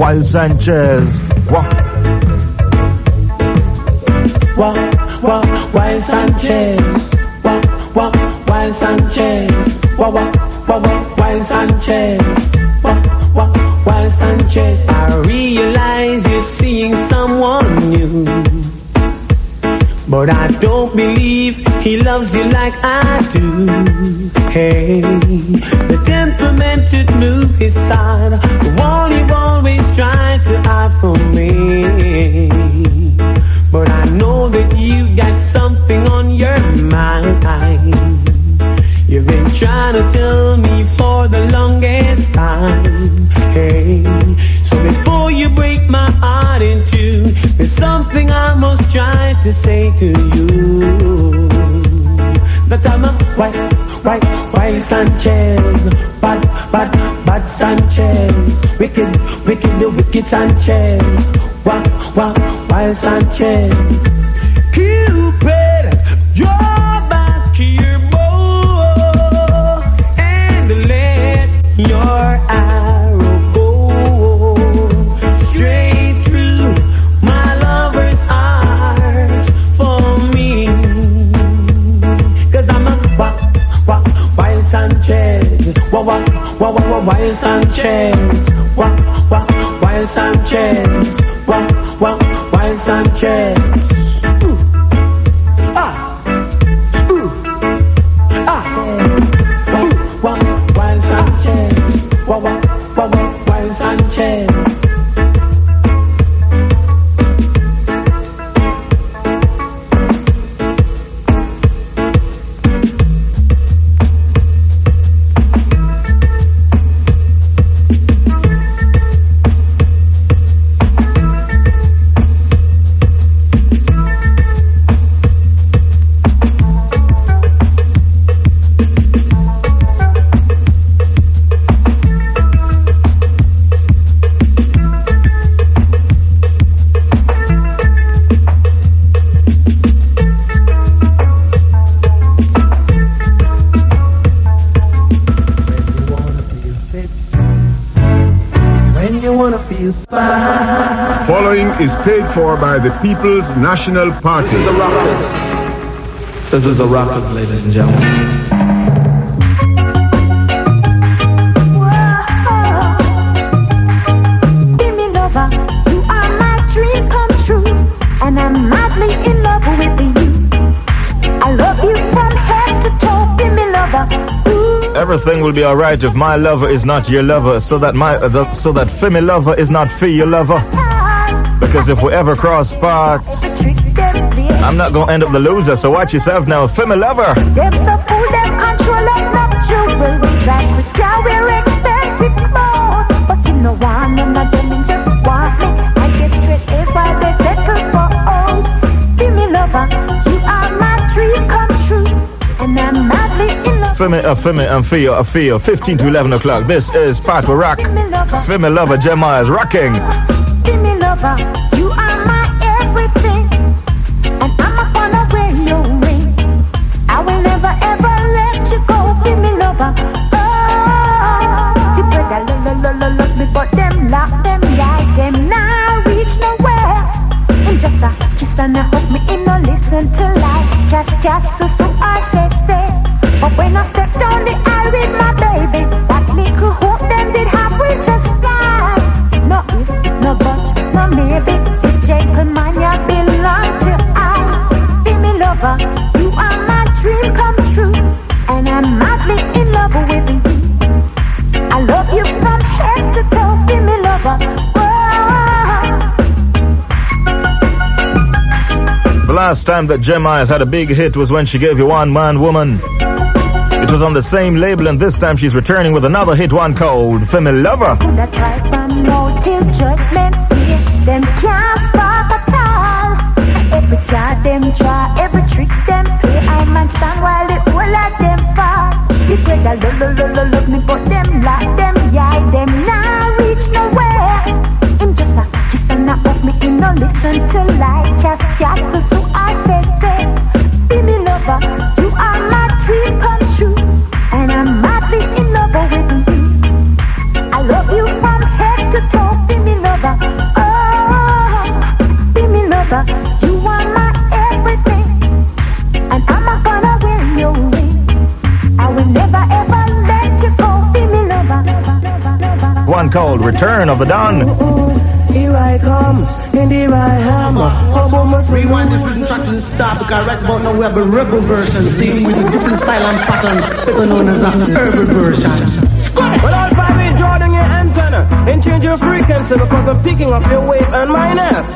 Wild Sanchez. Wild Sanchez. Wild Sanchez. Wild Sanchez. Wild Sanchez. I realize you're seeing someone new, but I don't believe he loves you like I do. Hey, the temperament to move his side, the one you always tried to hide from me. But I know that you got something on your mind. You've been trying to tell me for the longest time. Hey, so before you break my heart in two, there's something I must try to say to you. That I'm a wild Sanchez, bad Sanchez, wicked Sanchez, wild Sanchez. Cupid, draw back your bow and let your arrow go straight through my lover's heart for me. 'Cause I'm a wild Sanchez, wild Sanchez, wild Sanchez, wild Sanchez. Wild Sanchez, wild Sanchez. Following is paid for by the People's National Party. This is the Rockers. This is the Rockers, ladies and gentlemen. Everything will be alright if my lover is not your lover, so that Femi lover is not for your lover. Because if we ever cross paths, I'm not gonna end up the loser. So watch yourself now, Femi lover. Them so fool, them control them not jewel. We like we scout, wear expensive clothes, but you know one none of them just want me. I get straight A's while they settle for O's. Femi lover, you are my dream come true, and I'm madly in love. Femi and Fio, 15 to 11 o'clock. This is Part with Rock. Femi lover, Jeremiah is rocking. Femi lover, you are my everything, and I'm gonna wear your ring. I will never ever let you go, Femi lover. Oh, the brother love me, but them lock them, like them now reach nowhere. And just a kiss and a hug me, in no listen to lie. Cast, so I say. But when I step down the aisle with my baby, that little hope them did have will just fly. No if, no but, no maybe. This gentleman you belong to I. Femi lover, you are my dream come true, and I'm madly in love with you. I love you from head to toe, Femi lover. The last time that Jeremiah had a big hit was when she gave you One Man Woman. It was on the same label, and this time she's returning with another hit one called Femi Lover. Could I try from now till judgment day? Them can't spark at all. Every card them try, every trick them play. I man stand while the whole of them fall. The brother love me, but them lock them, yeah, them now reach nowhere. Him just a kiss and a hug me, in no listen to lie. Cast, so I say. Femi lover, you are my dream come true, and I'm madly in love with you. I love you from head to toe, Femi lover. one called Return of the Dawn. Here I come, and here I am. Rewind this rhythm track to the start, because right about now we have a rebel version, singing with a different style and pattern, better known as the urban version. Well, all by me, Jordan, your antenna, and change your frequency, because I'm picking up your wave and my net.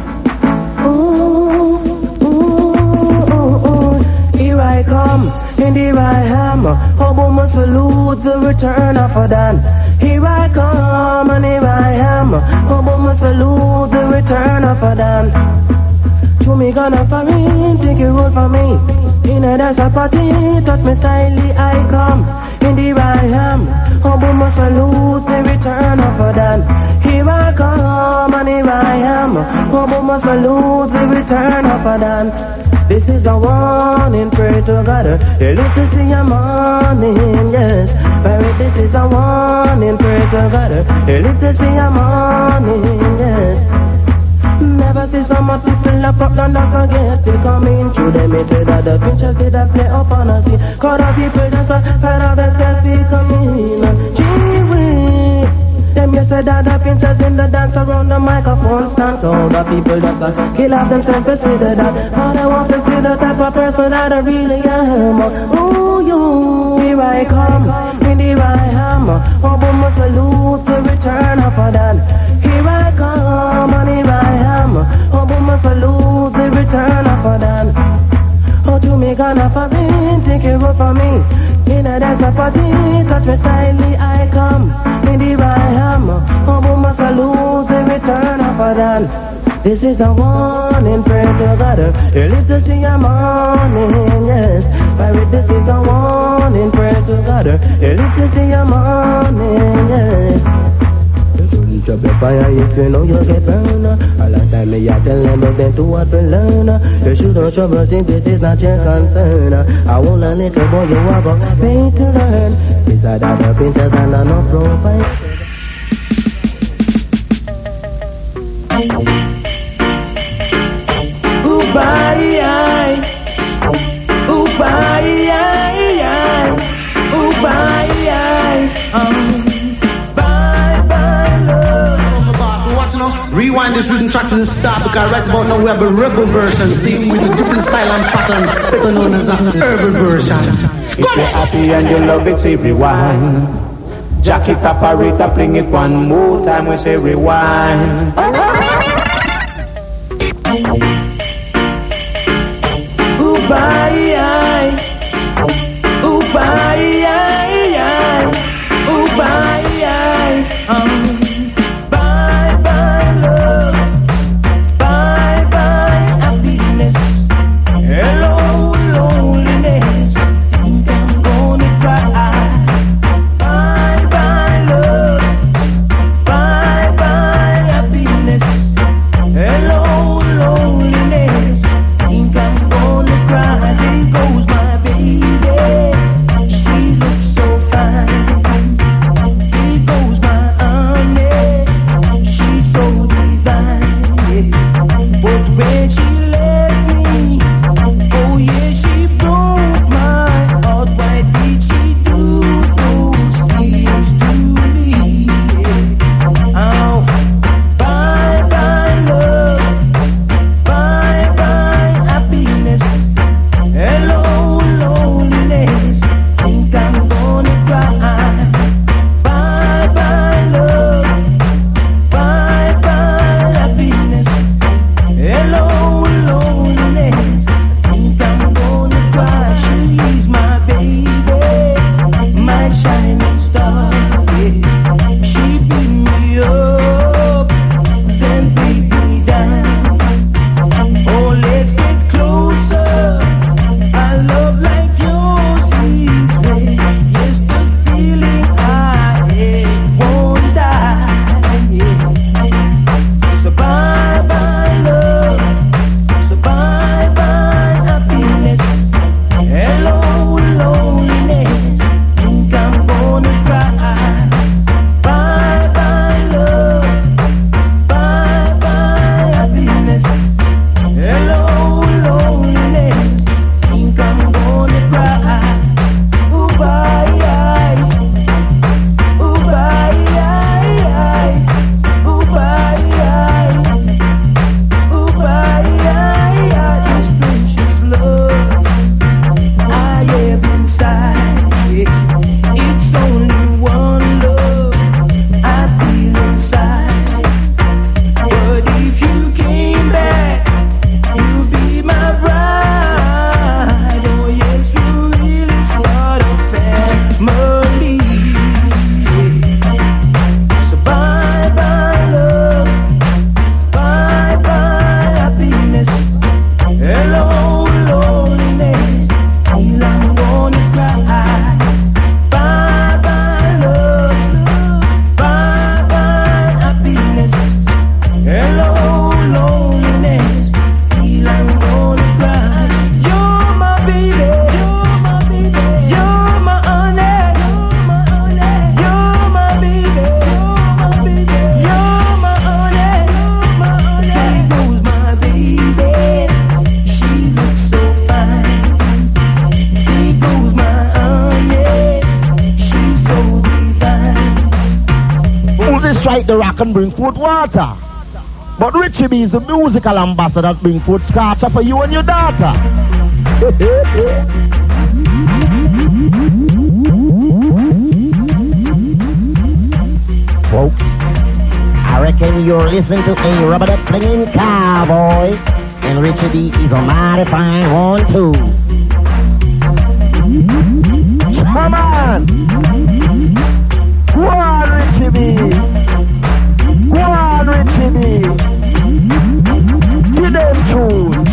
Ooh, ooh, ooh, ooh. Here I come, and here I am. Obama salute the return of a Dan. Here I come, and here I am. Obama salute the return of a Dan. To me, gonna for me, take a road for me. In a dance party, touch me styly, I come. And here I am. Obama salute the return of a Dan. Here I come, and here I am. Obama salute the return of a Dan. This is a warning, pray to God. You live to see a morning, yes. This is a warning, pray to God. You live to see a morning, yes. Never see so much people up and dance again. They coming through them, they say that the pictures did a play up on us. Cause the people that's side of the selfie coming. Gee-wee. Them you say that the pinchers in the dance around the microphone stand. All the people that's kill off themselves to see that. All they want to see the type of person that I really am. Ooh, you, here I come, and here I am. Obama salute the return of a Dan. Here I come, and here I am. Obama salute the return of a Dan. Oh, to me, gonna for me, take a road for me. In a dance party, touch me styly, I come. And here I am, Obama salute the return of a Dan. This is a warning, pray to God. You live to see a morning, yes. This is a warning, pray to God. You live to see a morning, yes. You shouldn't drop your fire if you know you'll get burned. A long time me I tell them, but then to what we learn. You shouldn't trouble think it is not your concern. I want a little boy you have a pay to learn. Beside other princess and enough profile. Bye, oh bye, oh bye, bye, bye, love. Watch now, rewind this rhythm track to the start, because right about now we have a rebel version, singing with a different style and pattern, better known as the urban version. If you're happy and you love it, say rewind. Jack it up, Arita, fling it one more time, we say rewind. Bye, oh bye, oh bye, bye, bye, love, bye, bye, happiness, hello, loneliness, think I'm gonna cry, bye, bye, love, bye, bye, happiness, hello, loneliness, think I'm gonna cry. There goes my baby, she looks so fine. There goes my honey, she's so divine. But when she left me, oh yeah, she broke my heart. Why did she do those things to me? Oh, bye bye love, bye bye happiness. Hello, loneliness, think I'm gonna cry. Bye, bye, love, bye, bye, happiness. Hello, loneliness, think I'm gonna cry. She's my baby, my shining star. Yeah. She beat me up, then beat me down. Oh, let's get closer. A love like yours is rare. Yes, the feeling I have won't die. Yeah. So bye bye love, so bye bye happiness. Hello loneliness, think I'm gonna cry. Bye bye love, bye bye happiness. Hello loneliness, think I'm gonna cry. Ooh, bye, ooh, bye, light the rock and bring food water. But Richie B is the musical ambassador that bring food scatter for you and your daughter. Folks, I reckon you're listening to a rubber duck playing cowboy, and Richie B is a mighty fine one too. Come on! Go on, Richie B! Go on, Richie B! Give them tune!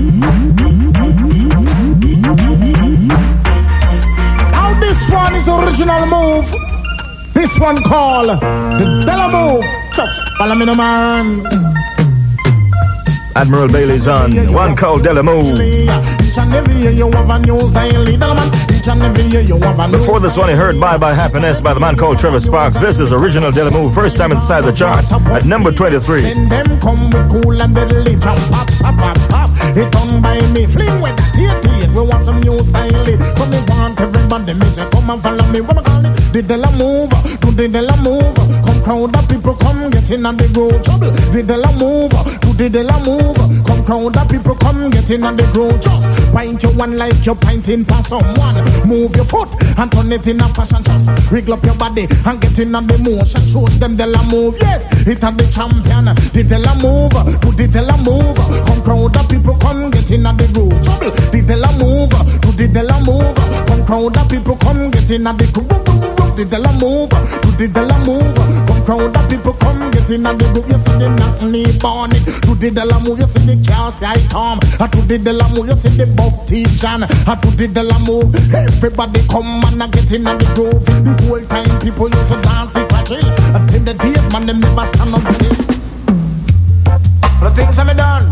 Now this one is original move. This one called the Della Move. Follow me, no man. Admiral Bailey's on one called Della Move. Before this one, he heard Bye Bye Happiness by the man called Trevor Sparks. This is original Della Move, first time inside the charts at number 23. It done by me, fling with that we want some new style. So me want everybody, me say come and follow me. What I call it? The Della Move, to the Della Move. Come crowd of people, come get in and they grow trouble. The Della Move, to the Della Move. Come crowd of people, come get in and they grow just. Pint your one like you're pinting past someone. Move your foot and turn it in a fashion just. Wriggle up your body and get in on the motion. Show them Della Move, yes, it are the champion. The Della Move, to the Della Move. Come crowd of people, come get in and they grow trouble. The Della Move, to the Della Move. Come crowd of people, come get in and they grow. The Della Move, to the Della Move. Come crowd of people, come get in and they grow. You see the knock knee born it. To the Della Move, you see the car say I come. To the Della Move, you see the buff teacher. To the Della Move, everybody come and get in and they grow. The whole time people used to dance the chill. Until the days man them never stand up still. The things that me done.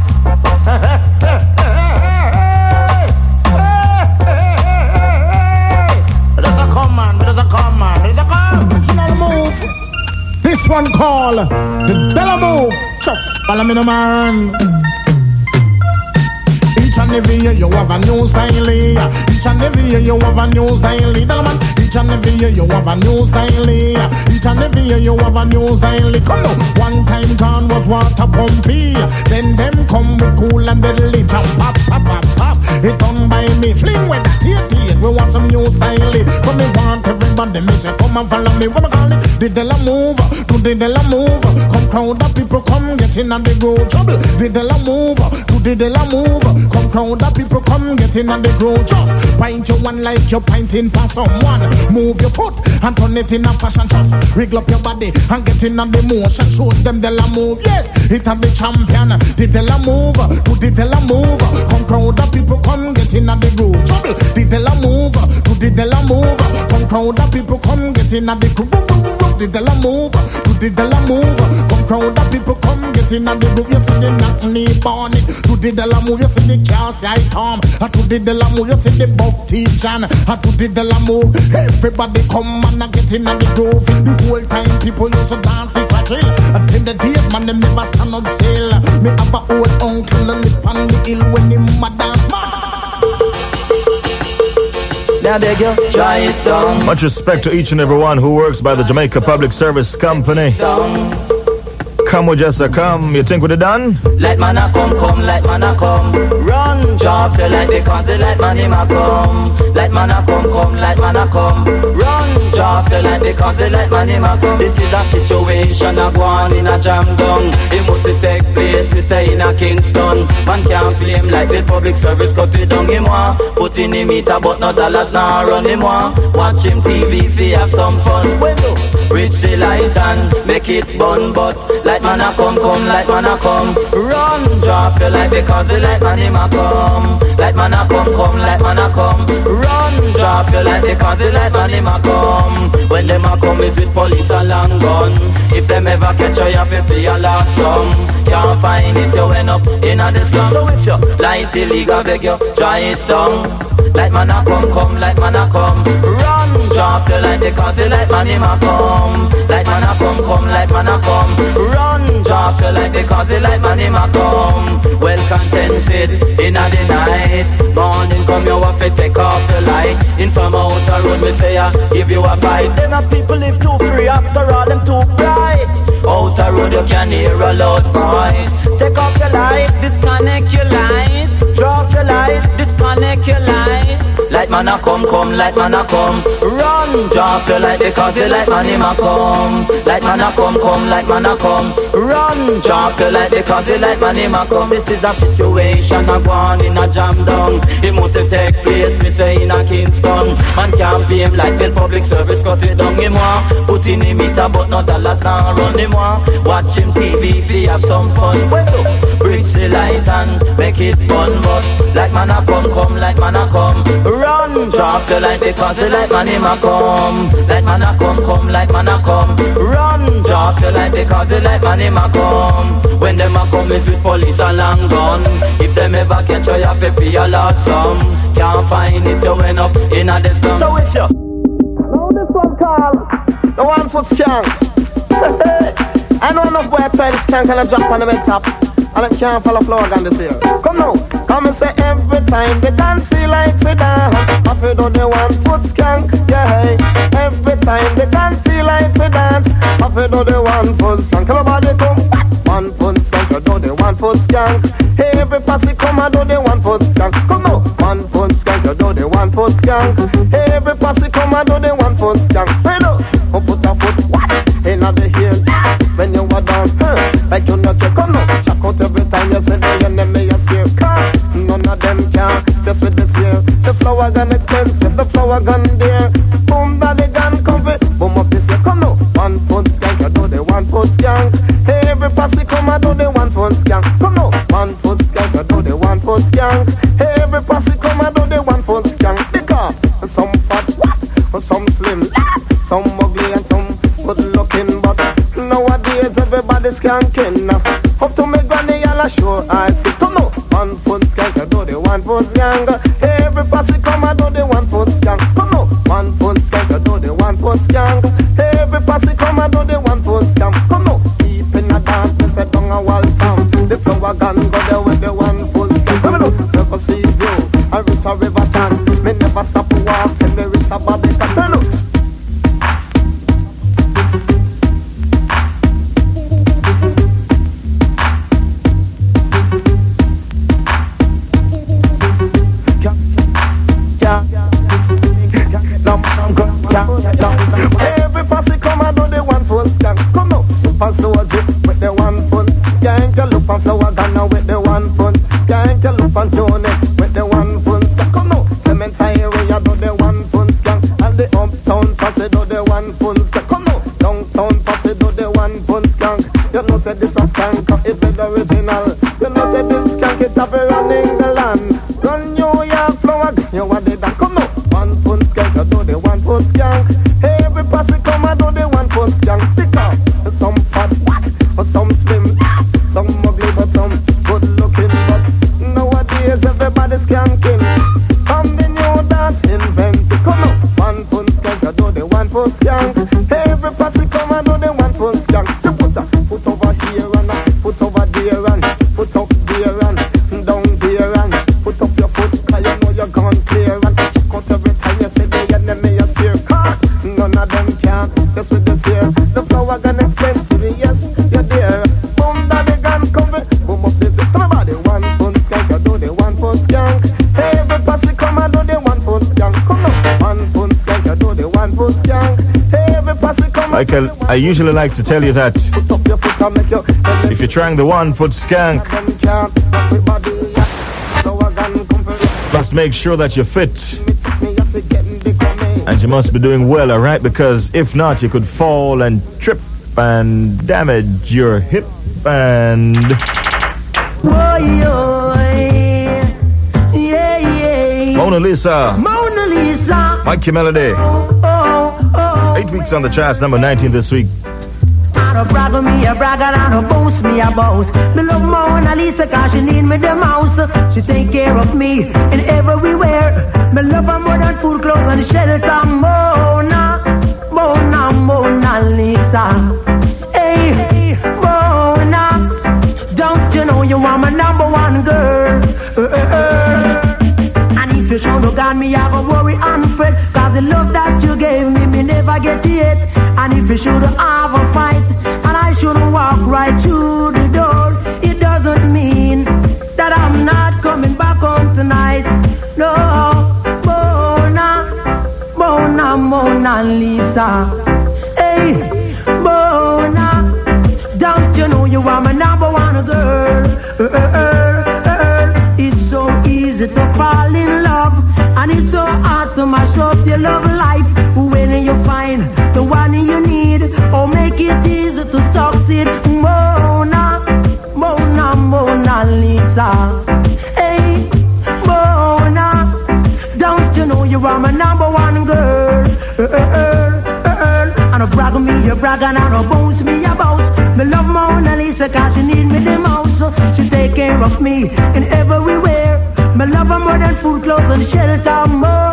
This one called the Della Move. Follow me, no man. Each and every year you have a new style. Each and every year you have a new style. Each and every year you have a new style. Each and every year you have a new style. Come on. One time gone was water pumpy. Then them come with cool and deadly. Pop, pop, pop, pop, pop. It done by me. Fling with that tea. We want some new style. So me want everybody. Me say come and follow me. What I call it? The Della Move. To the Della Move. Come crowd of people come get in and they grow trouble. The Della Move. To the Della Move. Come crowd of people come get in and they grow just. Pint your one like you're pinting past someone. Move your foot and turn it in a fashion just. Wriggle up your body and get in on the motion. Show them Della Move, yes, it are the champion. The Della Move, to the Della Move. Come crowd of people come get in and they grow trouble. The Della Move, to the Della Move. Come crowd of people come get in and they grow. The Della Move, to the Della Move. Come crowd of people come get in and they grow. You see the knock knee born it. To the Della Move, you see the car say I come. To the Della Move, you see the buff teacher. To the Della Move, everybody come and get in and they grow. The whole time people used to dance the chill. Until the days man them never stand up still. Me have a old uncle a lip on the hill when him a dance. Now beg you, try it down. Much respect to each and everyone who works by the Jamaica Public Service Company. Come with just a come. You think we're done? Let man a come, let man a come. Run, John feel like because they let man him a come. Let man a come, let man a come. Run, John feel like because they let man him a come. This is a situation a go on in a jam down. It must take place, we say in a Kingston. Man can't play him like the public service cut it down him one. Put in him meter but no dollars now run him one. Watch him TV if he have some fun. Reach the light and make it burn but like man a come, like man a come. Run, draw feel like because the light man him a come. Like man a come, like man a come. Run, draw feel like because the light man him a come. When them a come is with police and long gun. If them ever catch you, you have to play a loud song. Can't find it, you end up in a the slum. So if you light illegal, beg you, try it down. Like man a come, like man a come. Run, draw feel like because the light man him a come. Like man a come, like man a come. Run, draw feel like because the light man him a come. Well contented in a the night. Morning come you have to take off the light. In from outer road me say I give you a fight. Them a people live too free after all them too bright. out a road, you can hear a loud voice. Take off your light, disconnect your light. Drop your light, disconnect your light. Light man a come, light man a come. Run, drop your light because the light man him a come. Light man a come, light man a come. Run, drop your light because the light man him a come. This is a situation a gone in a jam down. It must take place, me say in a Kingston. Man can't pay him like bill public service cause he don't him want. Put in him meter but no dollars now run him want. Watch him TV if he have some fun. Well, bridge the light and make it fun. But like man a come, like man a come. Run, drop the light because the light man him a come. Like man a come, like man a come. Run, drop the light because the light man him a come. When them a come is with police a long gun. If them ever catch you, you have to pay a lot some. Can't find it, you went up in a the slum. So if you know this one called the 1 foot skank. I know enough boy try this skank and I drop on the bed top. And I can't follow flow again this year. Come now, come and say every time they don't feel like we dance. I feel do the 1 foot skank, yeah. Every time they don't feel like we dance. I feel do the 1 foot skank. Everybody come, 1 foot skank, you do the 1 foot skank. Hey, every posse come and do the 1 foot skank. Come now, 1 foot skank, you do the 1 foot skank. Hey, every posse come and do the 1 foot skank. Hey, no, who put a foot, what? In the heel, when you are down, like you not get come now. Check out every time you say that your name is here. Cause none of them can, just with this year. The flower gun expensive, the flower gun dear. Boom, daddy gun comfy, boom up this year. Come now, 1 foot skank, you do the 1 foot skank. Hey, every posse come and do the 1 foot skank. Come now, 1 foot skank, you do the 1 foot skank. Hey, every posse come and do the 1 foot skank. Because some fat, what? Some slim, some ugly and some good looking, but nowadays everybody's skanking. Up to me granny, y'all show eyes. Come now, 1 foot skank, I do the 1 foot skank. Hey, every posse come and do the 1 foot skank. Come now, 1 foot skank, I do the 1 foot skank. Hey, every posse come and do the 1 foot skank. Come now, deep in the dance, me say down a wall town. The flower gun go there with the 1 foot skank. Come now, Silver Sea View, I reach a river town. Me never stop to walk till me reach a Barbican. Come now. Every posse come and do the 1 foot skank. Come now, look and soldier with the 1 foot skank. You look and flower gun with the 1 foot skank. You look and Johnny with the 1 foot skank. Come now, Clementine area do the 1 foot skank. And the uptown posse do the 1 foot skank. Come now, downtown posse do the 1 foot skank. You know say this a skank, it be the original. You know say this skank, it have a run England. Run New York flower gun, you want the that. Come now, 1 foot skank, you do the 1 foot skank. Hey, every posse come and do the 1 foot skank. Because some fat, some slim, some ugly but some good looking. But nowadays everybody's skanking. Come the new dance invented. Come now, 1 foot skank, you do the 1 foot skank. Hey, every posse come and do the 1 foot skank. You put a foot over here and a foot over there and foot up there and down there and put up your foot 'cause you know you're gone clear and check out every time you say the enemy is steer. Cause none of them can, just with this here. The flower gun expensive, yes, you're there. Boom, daddy gun come boom up this. Everybody 1 foot skank, you do the 1 foot skank. Hey, every posse come and do the 1 foot skank. Come on, 1 foot skank, you do the 1 foot skank. Hey, every posse come. Michael, I usually like to tell you that if you're trying the 1 foot skank, must make sure that you're fit. And you must be doing well, alright? Because if not, you could fall and trip and damage your hip and... Mona Lisa. Mikey Melody. 8 weeks on the charts, number 19 this week. I don't brag on me, I brag and I don't boast me, I boast. Me love Mona Lisa cause she need me the mouse. She take care of me in everywhere. Me love her more than food, clothes and shelter. Mona, Mona, Mona Lisa. Hey, Mona, don't you know you are my number one girl? And if you show no gun me, I go worry and fret. Cause the love that you gave me, me never get it. And if you should have a fight, and I should walk right through the door. It doesn't mean that I'm not coming back home tonight. No, Mona Lisa. Hey, Mona, don't you know you are my number one girl? It's so easy to fall in love, and it's so hard to mash up your love life. When you find the one you need, or make it easy to succeed. Mona Lisa. Hey, Mona, don't you know you are my number one girl? And a brag me, you brag, and a boast me, you boast. Me love Mona Lisa cause she need me the most. She take care of me in everywhere. Me love her more than food, clothes, and shelter.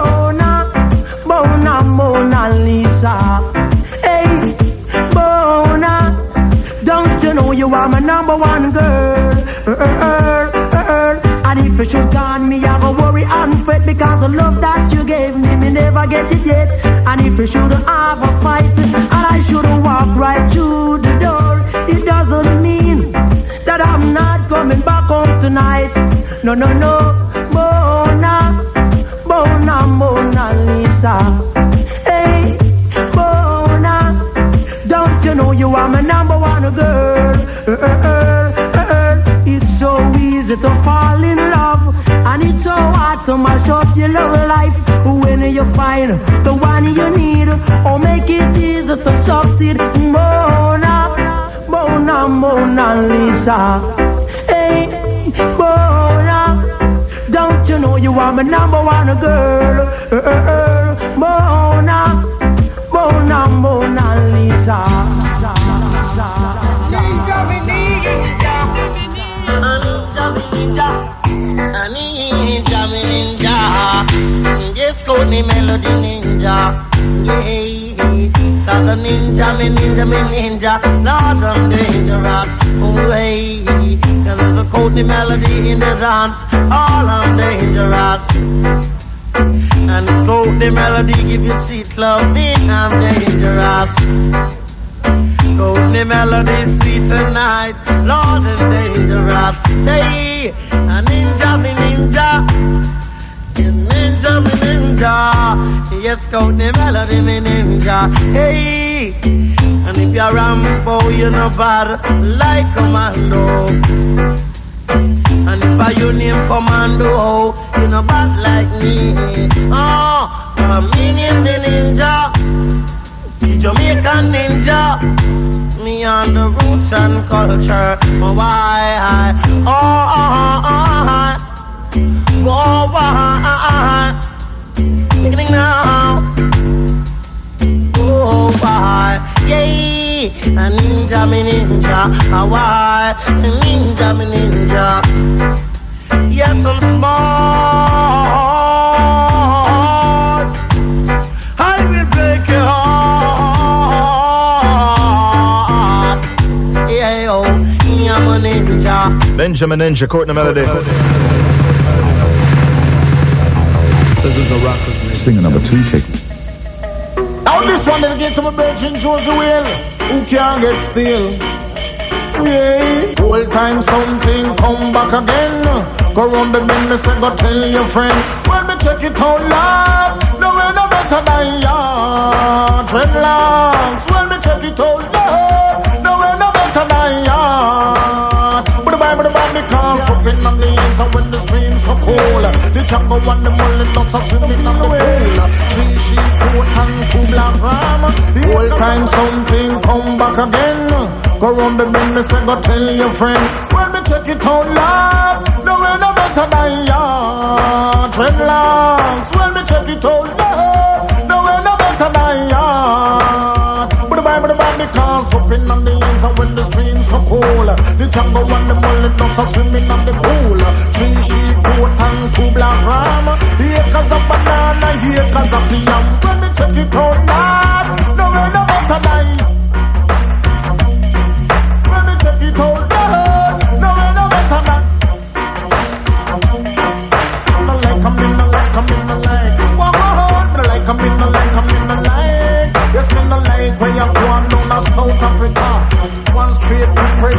Mona Lisa. Hey, Mona, don't you know you are my number one girl? And if you should gone me, I go worry and fret, because the love that you gave me never get it yet. And if you should have a fight, and I should walk right through the door, it doesn't mean that I'm not coming back home tonight. No, Mona Lisa. Hey, Mona, don't you know you are my number one girl? It's so easy to fall in love, and it's so hard to mash up your love life. When you find the one you need, or make it easy to succeed. Mona Lisa. Hey, Mona, don't you know you are my number one girl? Mona Lisa. Ninja. Yes, call me Melody Ninja. Yeah, cause the ninja, me ninja. Lord, I'm dangerous. Oh, hey, cause there's a Courtney Melody in the dance. All I'm dangerous. And it's Courtney Melody, give you sweet loving. I'm dangerous. Courtney Melody, sweet tonight. Lord, I'm dangerous. Hey, a ninja, me ninja. Ninja, me ninja. Yes, Courtney Melody, me ninja. Hey, and if you're Rambo, you're no bad like Commando. And if I you name Commando, you're no bad like me. Oh, I'm meaning the ninja, the Jamaican ninja. Me on the roots and culture. Oh, why? Oh, why? Beginning now. Oh, why? Yay! A ninja, me ninja. Why? Ninja, me ninja. Yes, I'm smart. I will break your heart. Yeah, oh, I'm a ninja. Benjamin Ninja, Courtney Melody. This is a rocket. Stinger number 2, take it. Now this one dedicated to my virgin Josie Will, who can't get still. Yeah, whole time something come back again. Go round the bend, me say go tell your friend. When me check it out loud, no way no better than ya. Dreadlocks, when me check it out loud, no way no better than ya. But the Bible because up in on the ends and when the streams so cold, the jungle and the mullet nuts are swimming on the pool. 3 sheep, 4 and 2 black ram. The whole time something come back again. Go round the bend, me say go tell your friend. When me check it out loud, no way no better than ya. Dreadlocks, when me check it out loud, no way no better than ya. But the Bible because up in on the ends and when the streams so cold, the jungle and the mullet nuts are swimming on the pool. 3 sheep, 4 and 2 black ram. Here comes the banana, here comes the peanut. When me check it out loud, no way no better than ya. When me check it out loud, no way no better than. No like, I'm in the like, I'm in the like. One more, no like, I'm in the like, I'm in the like. Yes, in the like where you're going down to South Africa. One straight to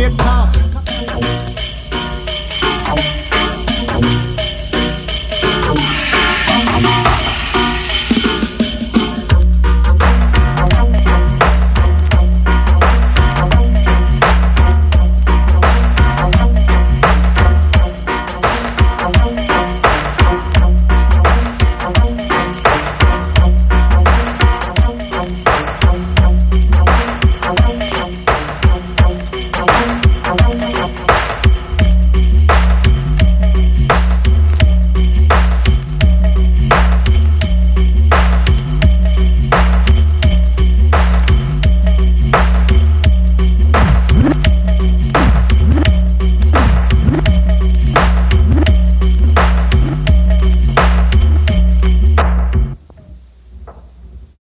Jamaica.